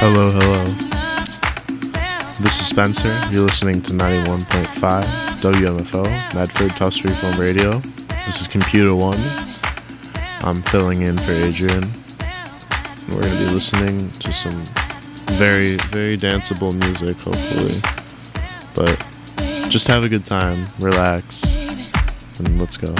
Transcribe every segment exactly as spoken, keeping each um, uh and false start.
Hello, hello. This is Spencer. You're listening to ninety-one point five W M F O, Medford Tufts Freeform Radio. This is Computer One. I'm filling in for Adrian. We're going to be listening to some very, very danceable music, hopefully. But just have a good time, relax, and let's go.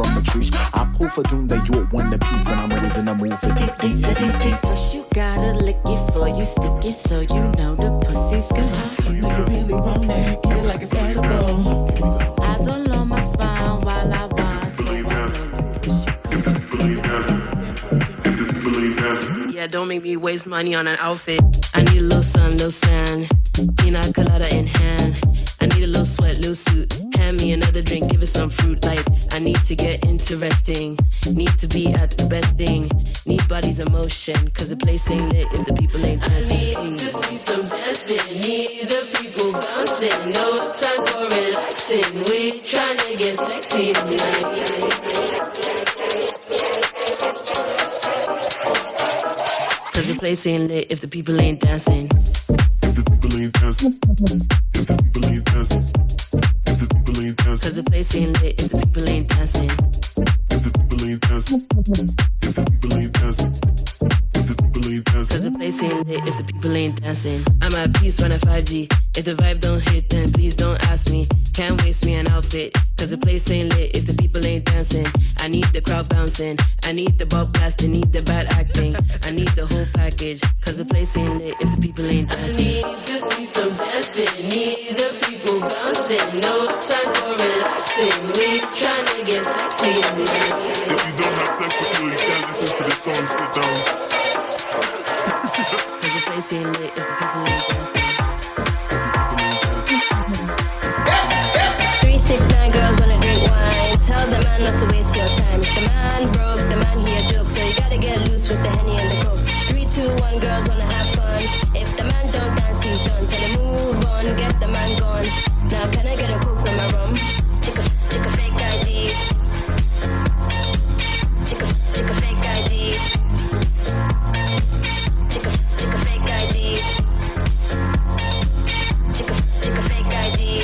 Patrice. I pull for doom that you're one the piece, and I'm always in the mood for deep, deep, deep, deep. First you gotta lick it for you stick it, so you know the pussy's good. Know you really want it, get it like it's edible. Here we go. Eyes all on my spine while I whine, so I know you wish you could just believe it. Yeah, don't make me waste money on an outfit. I need a little sun, little sand, pina colada in hand. I need a little sweat, little suit. Hand me another drink, give it some fruit. Like, I need to get interesting. Need to be at the best thing. Need bodies in motion, cause the place ain't lit if the people ain't dancing. I need to see some dancing. Need the people bouncing. No time for relaxing. We tryna get sexy tonight. Cause the place ain't lit if the people ain't dancing. If the people ain't dancing. If the people ain't dancing. If the people ain't dancing. Cause the place ain't lit if the people ain't dancing. If the people ain't dancing. If the people ain't dancing. If the people ain't dancing. Cause the place ain't lit if the people ain't dancing. I'm at peace when I five G. If the vibe don't hit, then please don't ask me. Can't waste me an outfit. Cause the place ain't lit if the people ain't dancing. I need the crowd bouncing. I need the ball blasting. Need the bad acting. I need the whole package. Cause the place ain't lit if the people ain't dancing. I need to see some dancing. Need the people bouncing. No time for relaxing. We tryna get sexy. If you don't have sex with you, you can't listen to this song, sit down. Cause the place ain't lit if the people ain't dancing. Three, six, nine girls wanna drink wine. Tell the man not to waste your time. If the man broke, the man he a joke. So you gotta get loose with the Henny and the Coke. Three, two, one, girls wanna have fun. If the man don't dance, he's done. Tell him move on, get the man gone. Now can I get a Coke with my rum? Chick a, chick a fake I D. Chick a, chick a fake I D. Chick a, chick a fake I D. Chick a, chick a fake I D.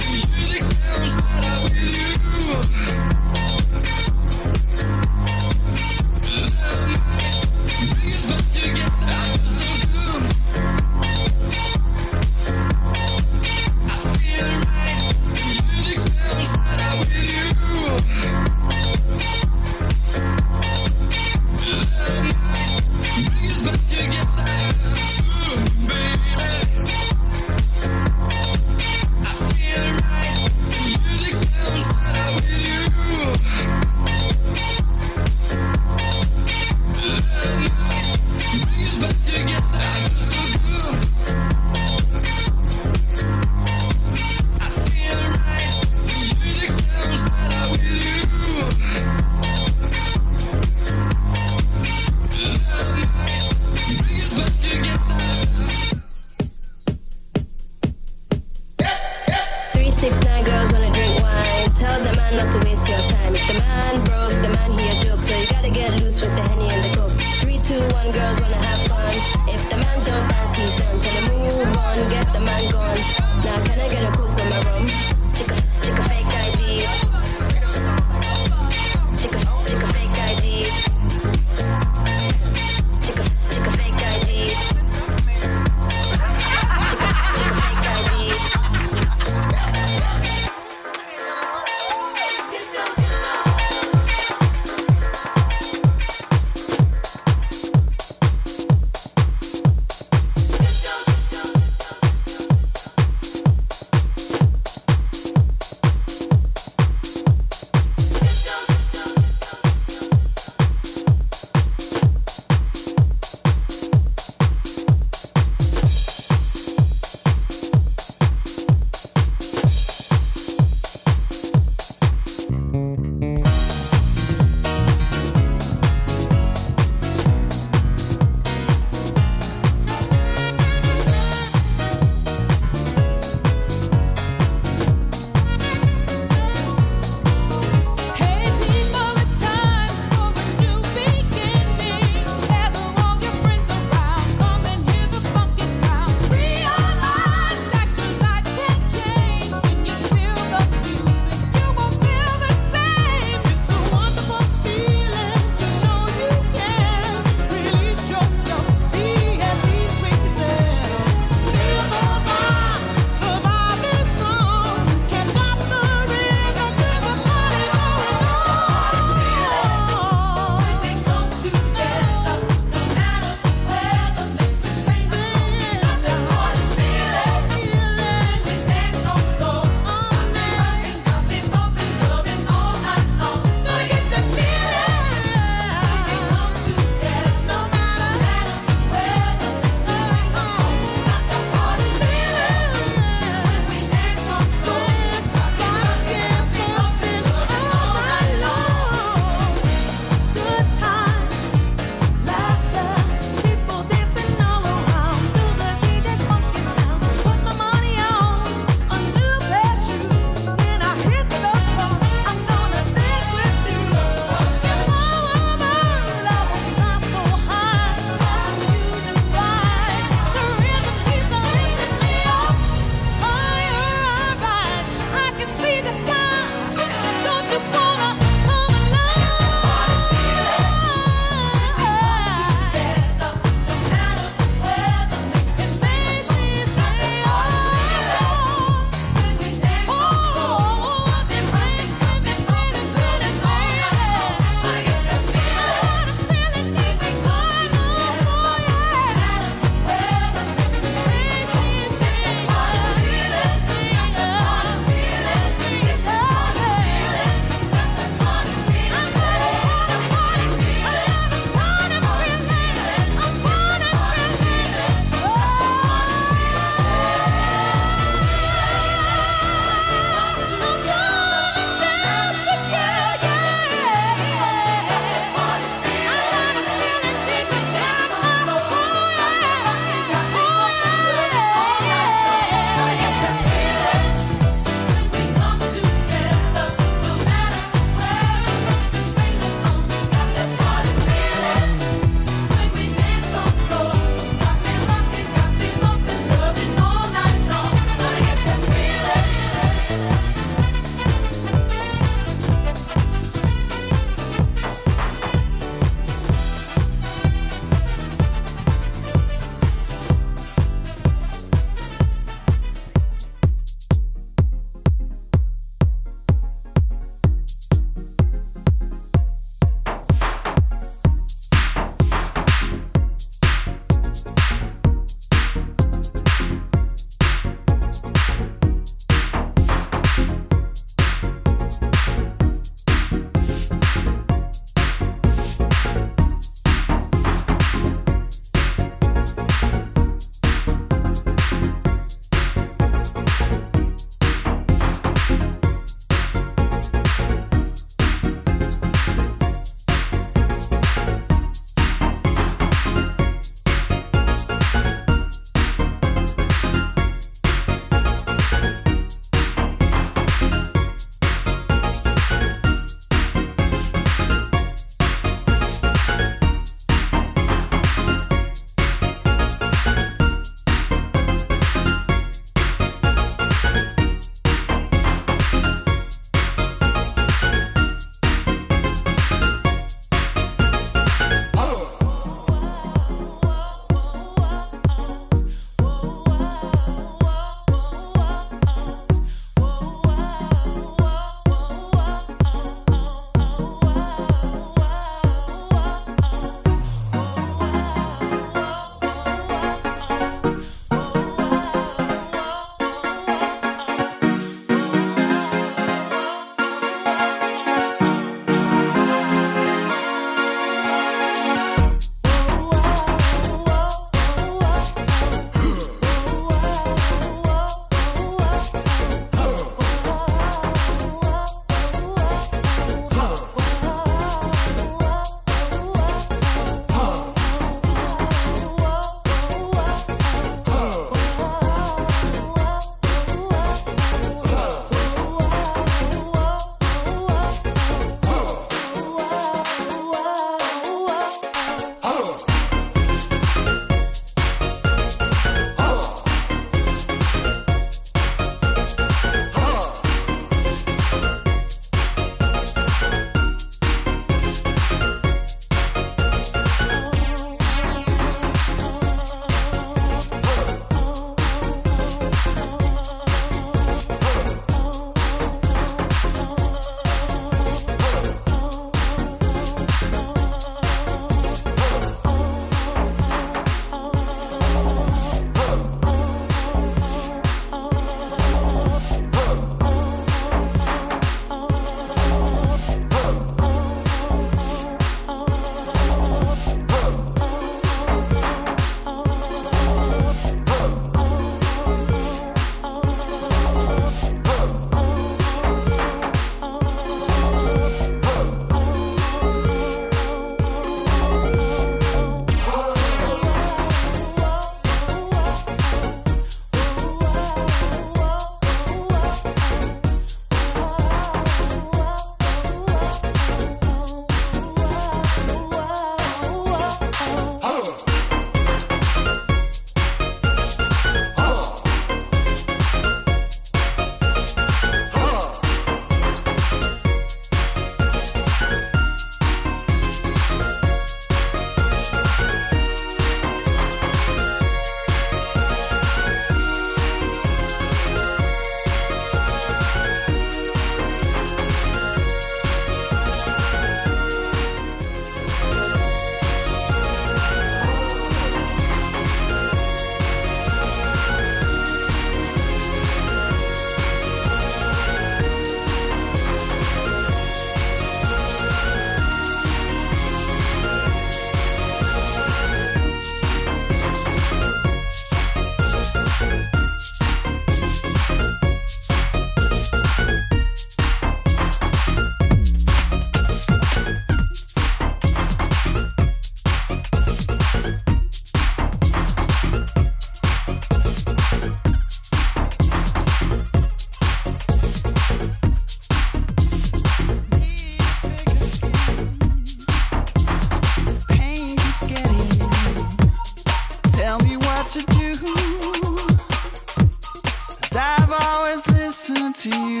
listen to you.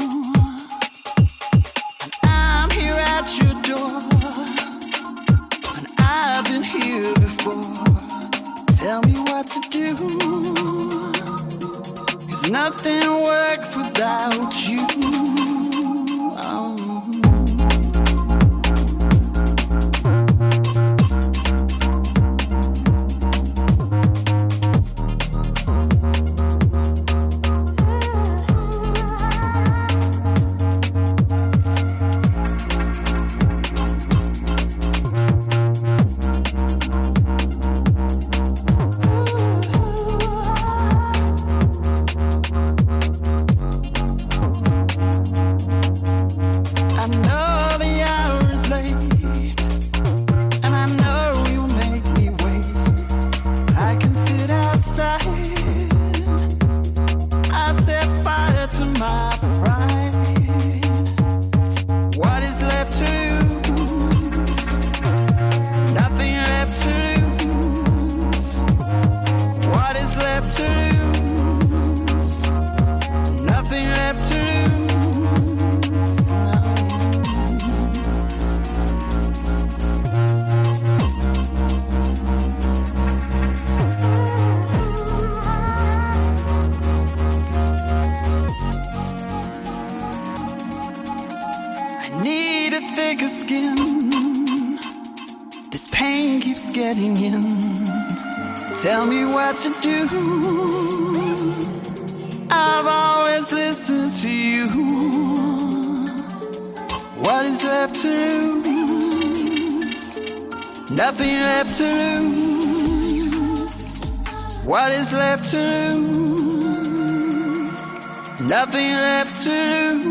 And I'm here at your door. And I've been here before. Tell me what to do. 'Cause nothing works without you. Oh. Tell me what to do. I've always listened to you. What is left to lose? Nothing left to lose. What is left to lose? Nothing left to lose.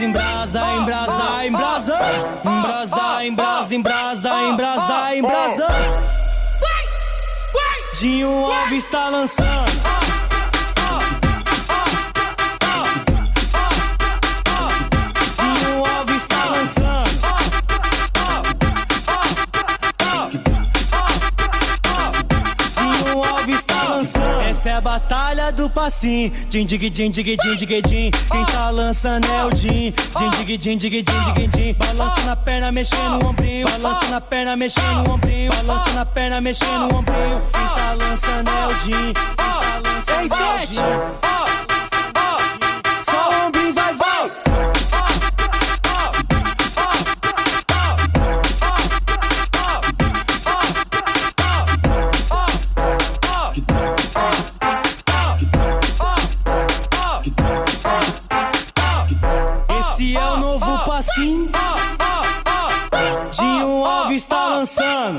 embrasa, embrasa, embrasa. Embrasa, embrasa, embrasa, embrasa, embrasa. Dinho Alves tá lançando. Dinho Alves tá lançando. Dinho Alves tá lançando. Essa é a batalha do passinho. Din, dig, din, dig, din, dig, din. Quem tá lançando é o Din. Din, dig, din, dig, din, dig, din. Balança na perna, mexendo o ombrinho. Balança na perna, mexendo o ombrinho. Balança na perna, mexendo o ombrinho. Quem tá lançando é o Din. Quem tá lançando é o Din. Só o ombrinho, vai, vai. Esse é o novo passinho. Dinho Alves tá lançando.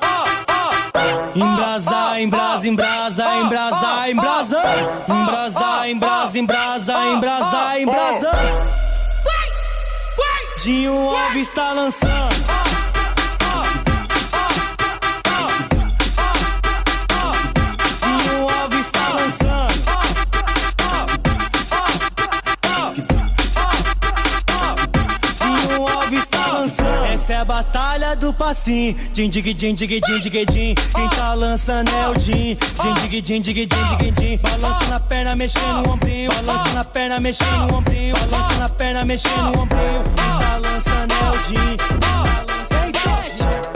Embrasa, embrasa, embrasa, embrasa, embrasa. Embrasa, embrasa, embrasa, embrasa, embrasa. Dinho Alves tá lançando. Dinho Alves tá lançando. Dinho Alves tá lançando. Essa é a batalha do passinho. Din, dig, din, dig, din, dig, din. Quem tá lançando é o Din. Din, dig, din, dig, din, dig, din. Balança na perna, mexendo o ombrinho. Balança na perna, mexendo o ombrinho. Balança na perna, mexendo o ombrinho. Quem tá lançando é o Din. Seis, sete.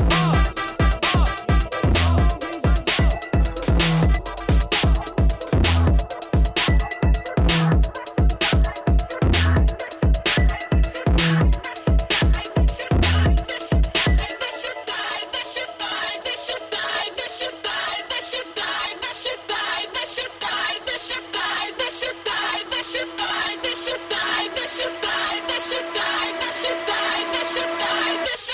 Deixa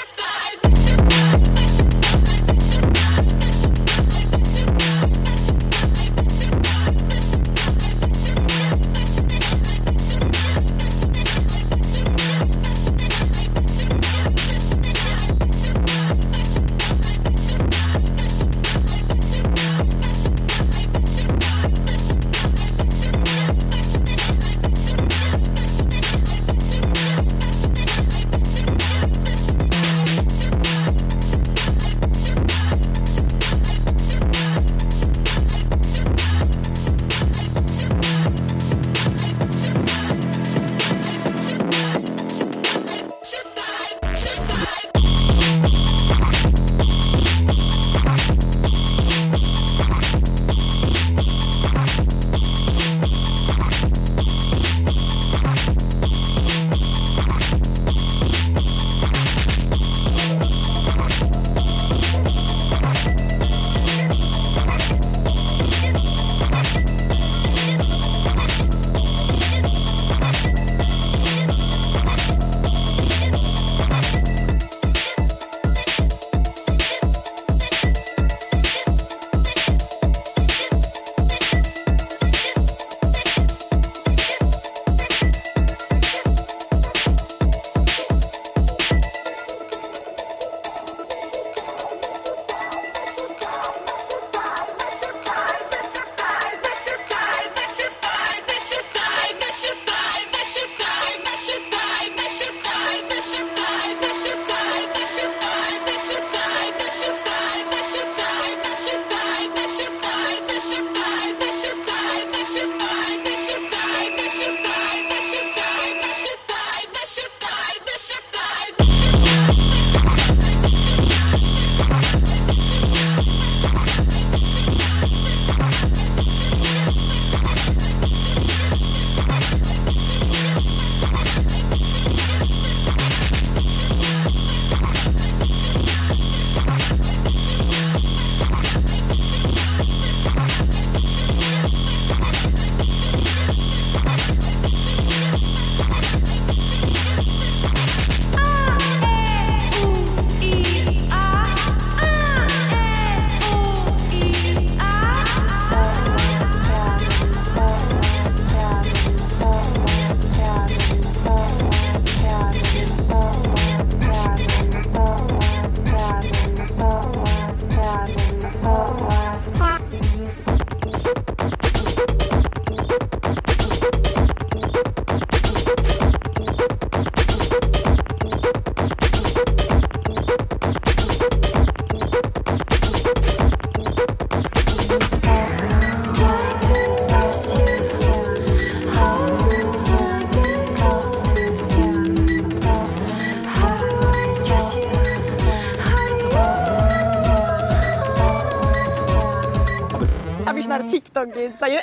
TikTok さゆ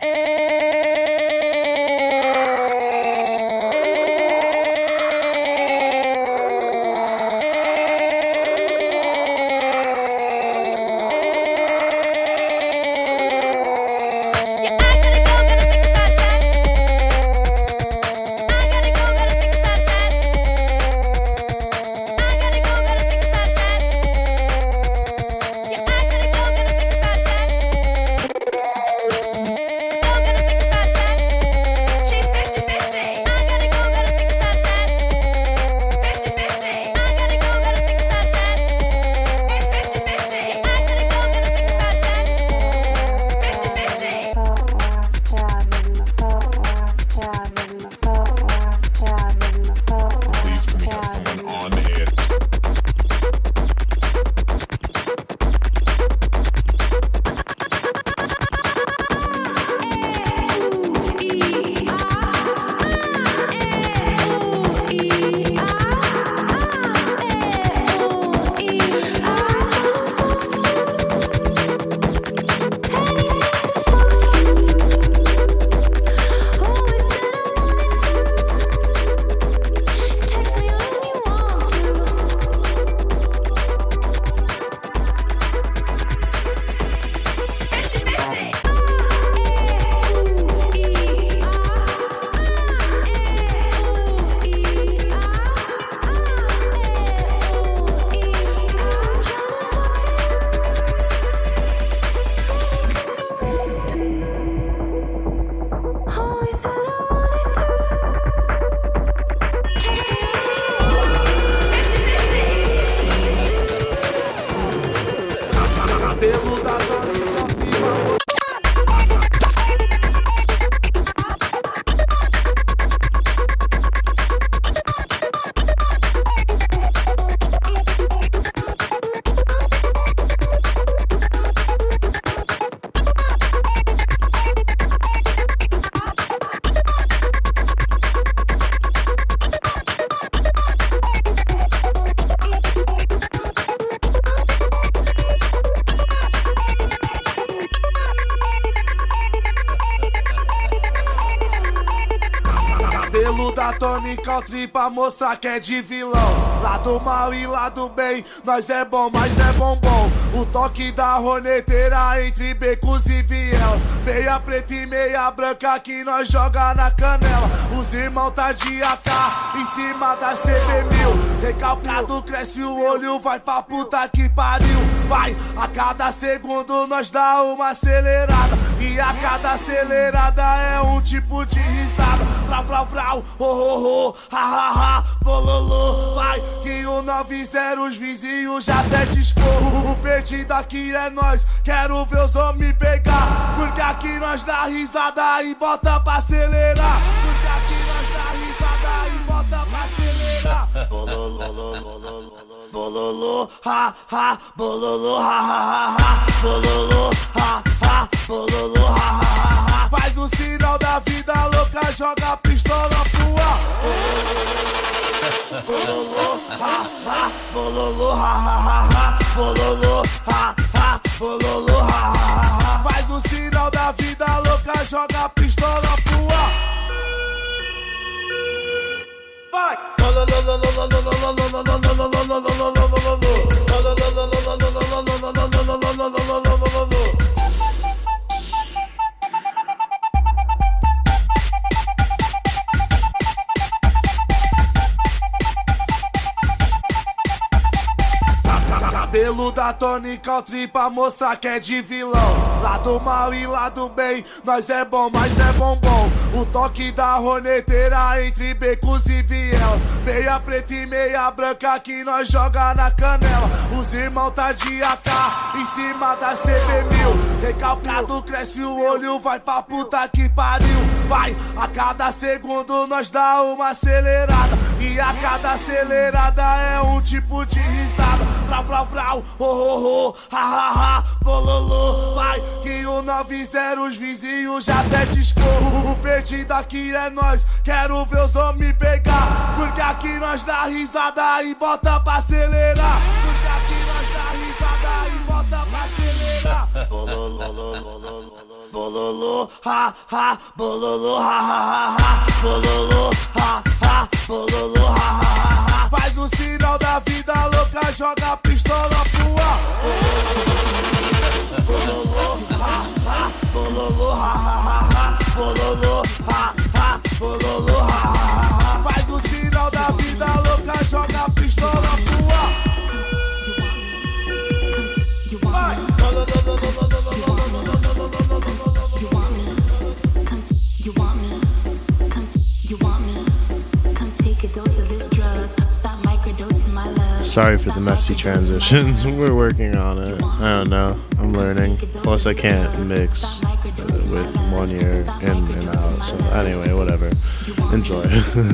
Country pra mostrar que é de vilão. Lado mal e lado bem, nós é bom, mas não é bombom. O toque da roneteira entre becos e vielas. Meia preta e meia branca que nós joga na canela. Os irmãos tá de A K em cima da C B mil. Recalcado cresce o olho, vai pra puta que pariu. Vai, a cada segundo nós dá uma acelerada. E a cada acelerada é um tipo de risada. Vrau, vrau, vrau, oh, oh, oh, ha, ha, ha, bololô. Vai, que o nove zero os vizinhos já até discorro. O perdido aqui é nós, quero ver os homens pegar. Porque aqui nós dá risada e bota pra acelerar. Porque aqui nós dá risada e bota pra acelerar. Bololô, bololô, bololô, ha, ha, bololô, ha, ha, ha, bololô, ha, ha, bololô, ha, ha, ha. Faz o sinal da vida louca, joga a pistola pro ar. Bololô, ha, ha, bololô, ha, ha, ha, bololô, ha, ha, bololô, ha, ha, ha. Faz o sinal da vida louca, joga a pistola pro ar. Vai! Cabelo da Tony Country pra mostrar que é de vilão. Lado mal e lado bem, nós é bom, mas não é bombom. O toque da roneteira entre becos e vielas. Meia preta e meia branca que nós joga na canela. Os irmãos tá de A K em cima da C B mil. Recalcado cresce o olho, vai pra puta que pariu. Vai, a cada segundo nós dá uma acelerada. E a cada acelerada é um tipo de risada. Vrau, vrau, vrau, oh, oh, oh, ha, ha, ha, bololô. Vai, que o nove zero os vizinhos já até discorro. O perdido aqui é nós, quero ver os homens pegar. Porque aqui nós dá risada e bota pra acelerar. Porque aqui nós dá risada e bota pra acelerar. Bololô, bololô, bololô, bololô, ha, ha, bololô, ha, ha, ha, ha, bololô, ha, ha, bololô, ha, ha, ha, ha. Faz o sinal da vida louca, joga a pistola pro ar. Bololô, ha, ha, bololô, ha, ha, ha, ha, bololô, ha, ha, bololô, ha, ha, ha, ha. Faz o sinal da vida louca, joga a pistola pro ar. Vai. Sorry for the messy transitions. We're working on it. I don't know. I'm learning. Plus, I can't mix uh, with one ear in and out. So anyway, whatever. Enjoy.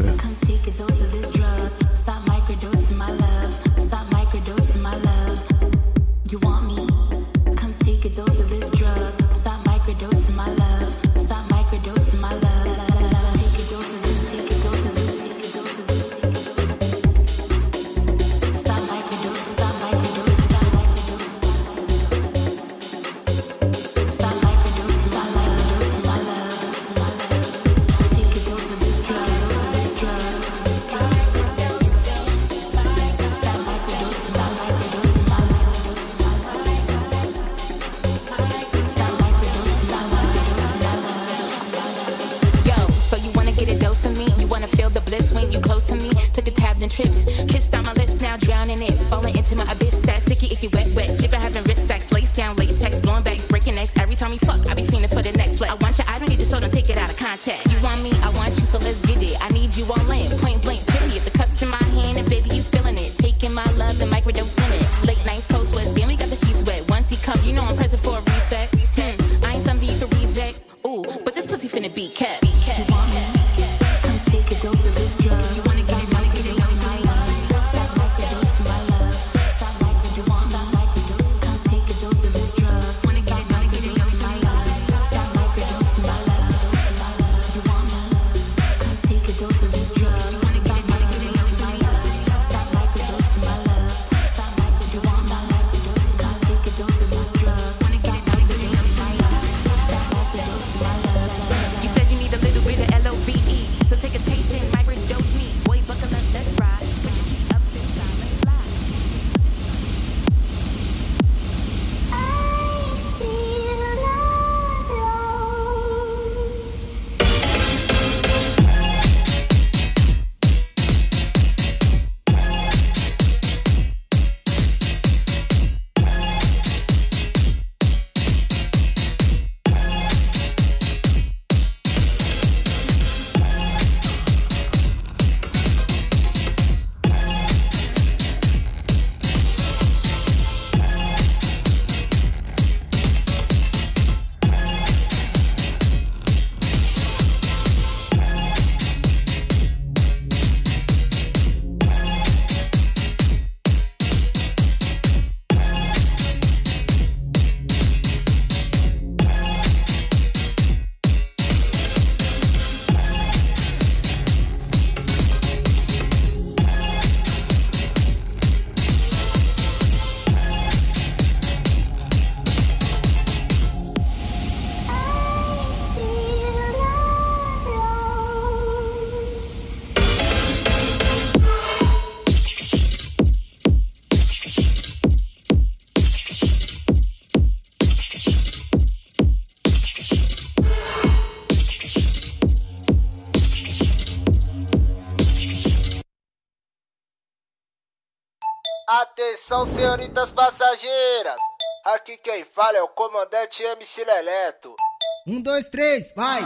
Atenção, senhoritas passageiras. Aqui quem fala é o comandante M C Leleto. Um, dois, três, vai!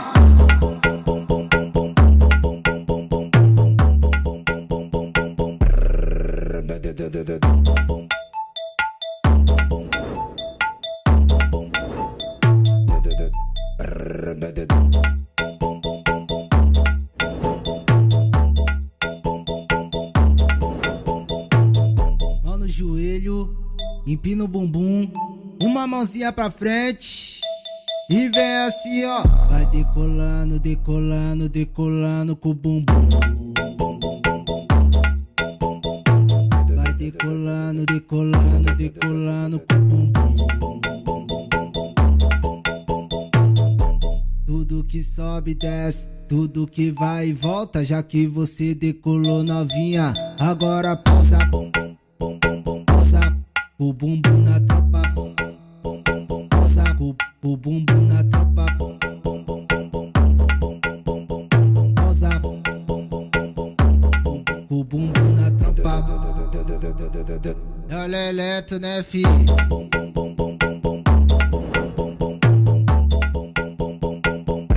Mão no joelho, empina o bumbum, uma mãozinha pra frente e vem assim, ó. Vai decolando, decolando, decolando com o bumbum. Vai decolando, decolando, decolando com o bumbum. tudo que sobe e desce, tudo que vai e volta, já que você decolou novinha. Agora pausa, bom bom bom bom bom, pausa o bumbum na tropa, bom bom bom bom bom, pausa o, o bumbum na tropa, bom bom bom bom bom bom bom bom bom bom bom bom bom, pausa bom bom bom bom bom bom bom bom bom, o bumbum na tropa. Olha Eleto, né, fi? Bom bom bom bom bom bom bom bom bom bom bom bom bom bom bom bom bom bom.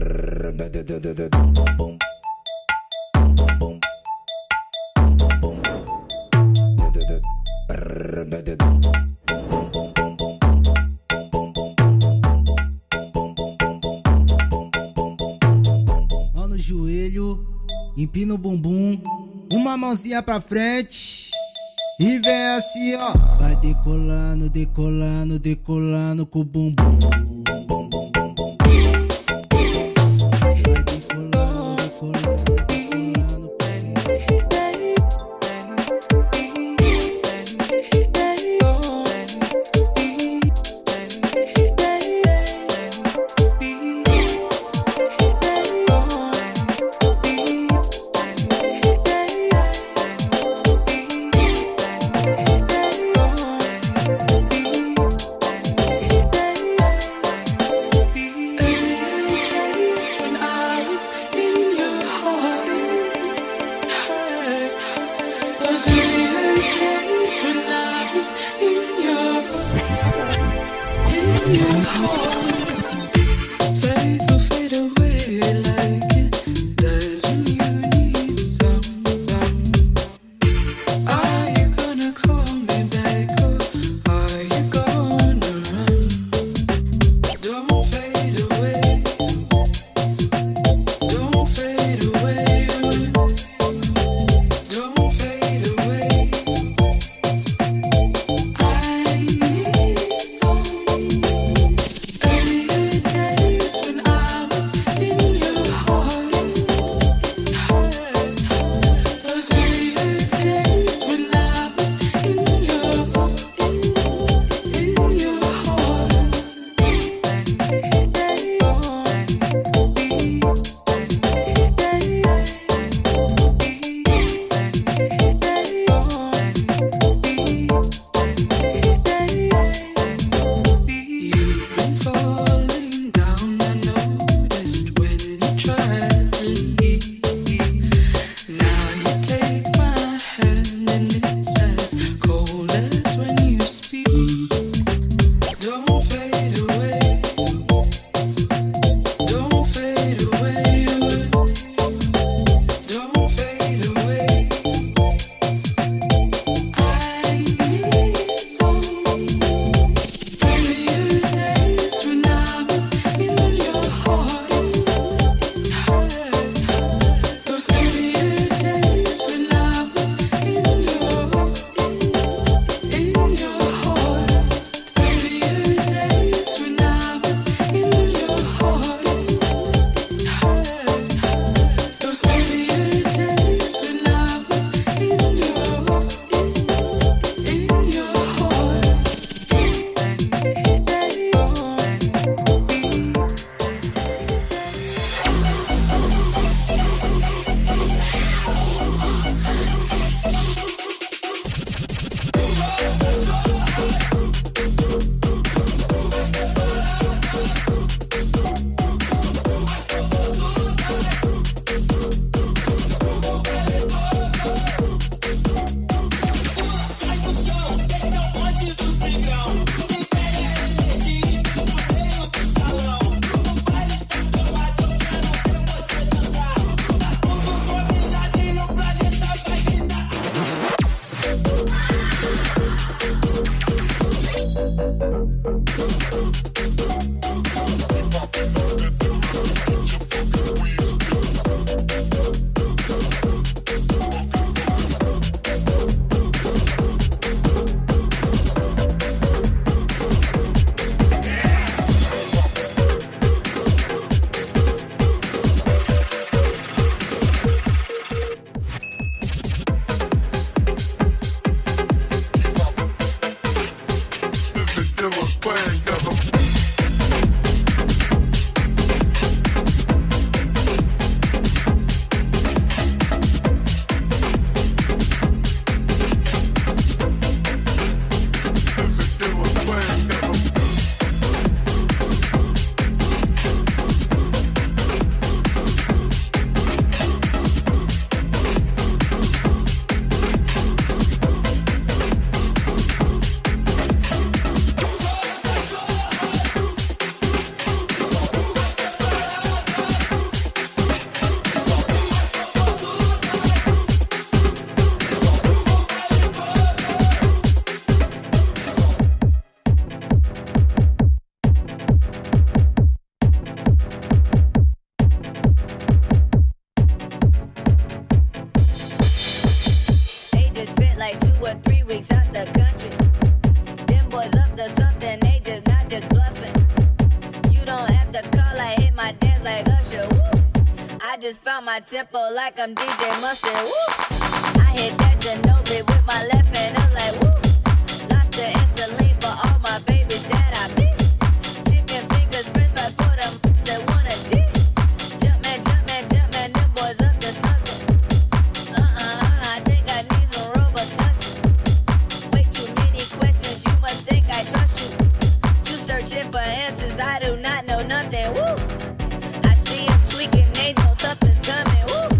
Mão no joelho, empina o bumbum, uma mãozinha pra frente e vem assim, ó. Vai decolando, decolando, decolando com o bumbum. Hey my tempo like I'm D J Mustard. Woo! I hit that Ginobili with my left hand. I'm like, woo! Lobster and saline for all my babies that I miss. Chicken fingers, french fries for them that wanna dish. Jumpman, jumpman, jumpman, them boys up the sucker. Uh-uh, I think I need some Robitussin. Way too many questions, you must think I trust you. You searching for answers, I do not know nothing. Woo! I see him tweaking, they know something's coming. Woo!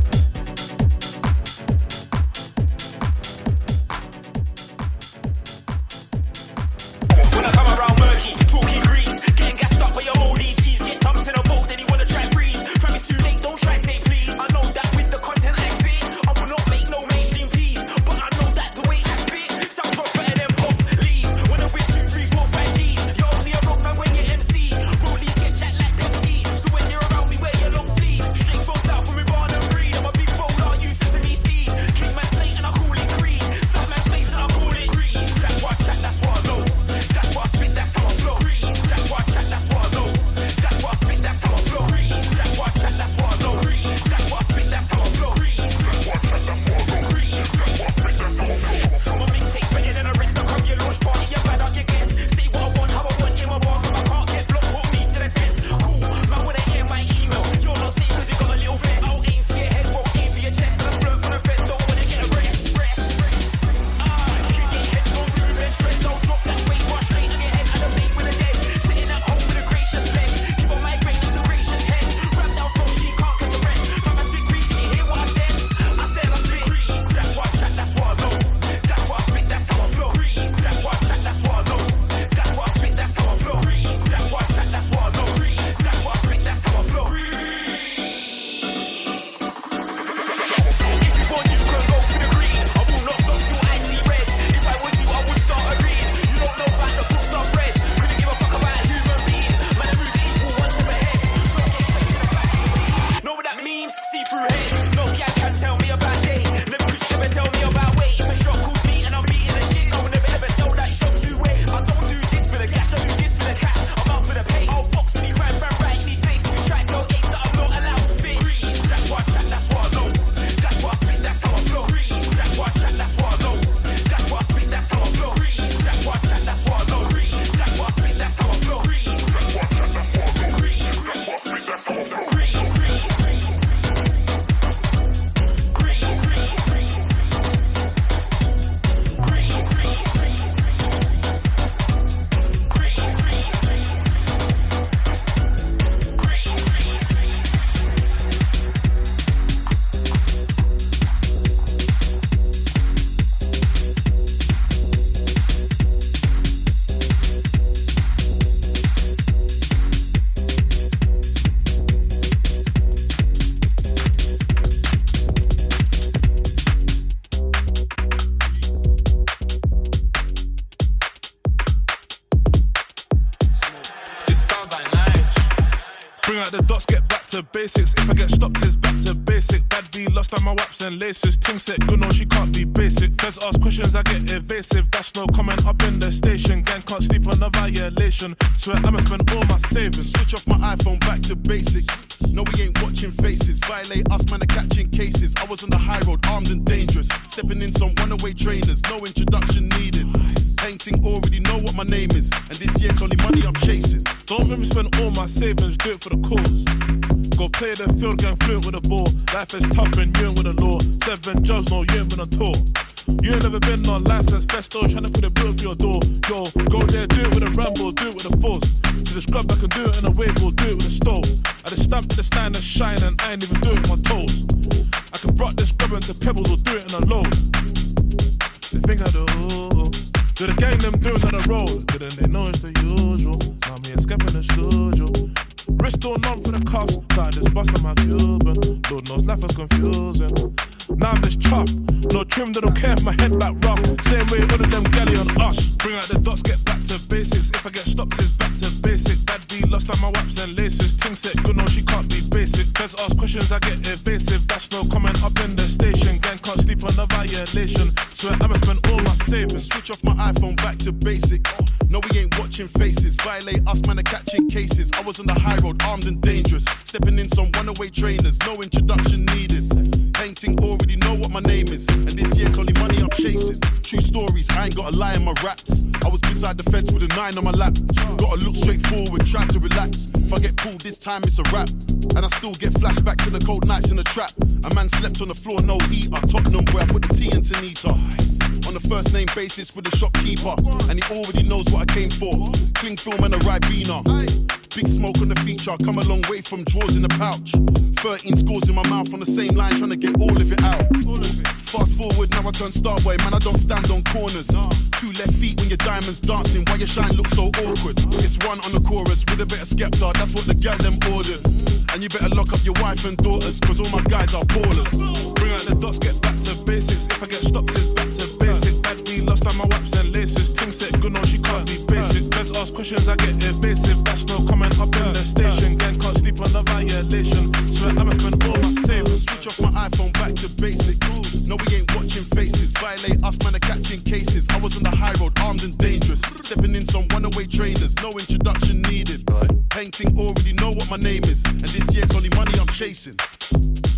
When I come around murky, talking grease, getting gassed up by your moldy cheese. Get dumped in a boat, then you wanna try breeze. Fam, it's too late, don't try say please. I know that with the content I spit, I will not make no mainstream peas. But I know that the way I spit sounds much better than pop leaves. When I'm with two, three, four, five G's, you're only a rock man when you're M C. Rollies get jacked like them C's. So when you're around me, wear your long sleeves. Straight from south from Iran and breed. I'm a big roller, you sesame seed. King man's plate and I call it creed. Slap man's face and I call it grease. That's why I chat, that's what I know. That's why I spit, that's how I flow. That's why I chat, that's what I know. That's why I spit, that's how I flow. That's why I chat, that's what I know. That's why I spit, that's how I flow. That's why I chat, that's what I know. That's why I spit, that's how I flow. My mixtape's better than the rest. I come your launch party, you're bad on your guess. Say what I want, how I want, in my bar, cause I can't get blocked. Put me to the test. Cool, man, wanna hear my email. You're not safe cause you got a little vest. I'll aim for your head, won't aim for your chest. And I splurge from the vest, don't wanna get a rest. Rest, rest. Ah, you get head on through bench press. I'll drop that weight, rush straight on your head. And I'm late with a dead. Sitting at home with a gracious leg. Give on my great, that's the gracious head. Wrapped out phone, she can't catch a breath. From I speak grease, you hear what I said? I said I spit grease. That's why I chat, that's what I know. That's why I spit, that's how I flow. That's why I chat, that's what I know. That's why I spit, that's how I flow. That's why I chat, that's what I know. That's why I spit, that's how I flow. If you want, you can go for the green. I will not stop till I see red. If I was you, I would start a read. You don't know about the books I've read. Couldn't give a fuck about a human being. Man, I move the equal one step ahead. So get straight to the back. Know what that means? See through head. No guy can tell me about day. Never could you ever tell me about weight. If a shot calls me and I'm beating the shit, I will never ever tell that shot to wait. I don't do this for the cash, I do this for the cash. I'm out for the pay. I'll box and he ran, ran right in his face. If you try to tell Ace that I'm not allowed to spit. That's why I chat, that's what I know. That's why I spit, that's how I flow. That's why I chat, that's what I know. That's why I spit, that's how I flow. That's why I chat, that's what I know. That's why I spit, that's how I flow. That's why I chat, that's what I know. That's why I spit, that's how I flow. Bring out the dots, get back to basics. If I get stopped, it's back to basic. Bad B lost on my waps and laces. Ting said, good no, she can't be basic. Feds ask questions, I get evasive. That's no comment up in the station. Gang can't sleep on a violation. Swear I'ma spend all my savings. Switch off my iPhone, back to basics. No, we ain't watching faces. Violate us, man, are catching cases. I was on the high road, armed and dangerous. Stepping in some runaway trainers, no introduction needed. Painting, already know what my name is. And this year's only money I'm chasing. Don't make me spend all my savings, do it for the cause. Go play the field, gang fluent with the ball. Life is tough and you ain't with the law. Seven jobs, no, you ain't been on tour. You ain't never been on license, festo, trying to put a bill for your door. Yo, go there, do it with a ramble, do it with a force. To the scrub, I can do it in a wave or do it with a stove. I just stamp the stand and shine and I ain't even do it with my toes. I can rock this scrub into pebbles or do it in a load. They think I do. Do the gang them doing on the road? Didn't they know it's the usual? Now me and Skep in the studio. Wrist all numb for the cuffs, so I just bust on my Cuban. Lord knows life was confusing. Now I'm just chuffed. No trim, they don't care if my head back rough. Same way all of them galley on us. Bring out the dots, get back to basics. If I get stopped, it's back to basic. Bad B lost on my waps and laces. Ting set good, no, she can't be basic. Feds ask questions, I get evasive. That's no comment up in the station. Gang can't sleep on the violation. Swear I'ma spend all my savings. Switch off my iPhone back to basics. No, we ain't watching faces. Violate us, man, are catching cases. I was on the high road, armed and dangerous. Stepping in some runaway trainers, no introduction needed. Painting already know what my name is. And this year's only money I'm chasing. True stories, I ain't got a lie in my raps. I was beside the fence with a nine on my lap. Gotta look straight forward, try to relax. If I get pulled this time, it's a wrap. And I still get flashbacks to the cold nights in the trap. A man slept on the floor, no heater. Tottenham where I put the tea into Nita. On the first name basis with the shopkeeper. And he already knows what I came for. Cling film and a Ribena. Big smoke on the feature, come a long way from drawers in the pouch. thirteen scores in my mouth on the same line, trying to get all of it out. Fast forward, now I turn starboy, man, I don't stand on corners. Two left feet when your diamonds dancing, why your shine looks so awkward? It's one on the chorus with a bit of Skepta, that's what the gal them ordered. And you better lock up your wife and daughters, cause all my guys are ballers. Bring out the dots, get back to basics. If I get stopped, it's back to basic. Bad B lost on my waps and laces. Ting set good, no, she can't be basic. Feds ask questions, I get evasive. That's no comment up in the station. Gang can't sleep on the violation. Swear I'ma spend all my savings. Switch off my iPhone back to basics. No, we ain't watching faces. Violate us, man, are catching cases. I was on the high road, armed and dangerous. Stepping in some runaway trainers, no introduction needed. Painting already know what my name is. And this year's only money I'm chasing.